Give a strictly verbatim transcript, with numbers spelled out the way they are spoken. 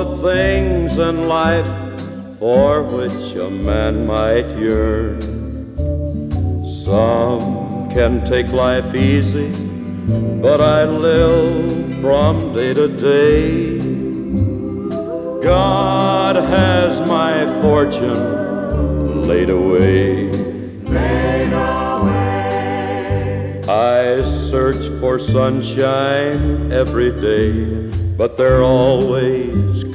the things in life for which a man might yearn. Some can take life easy, but I live from day to day. God has my fortune laid away. Laid away. I search for sunshine every day, but they're always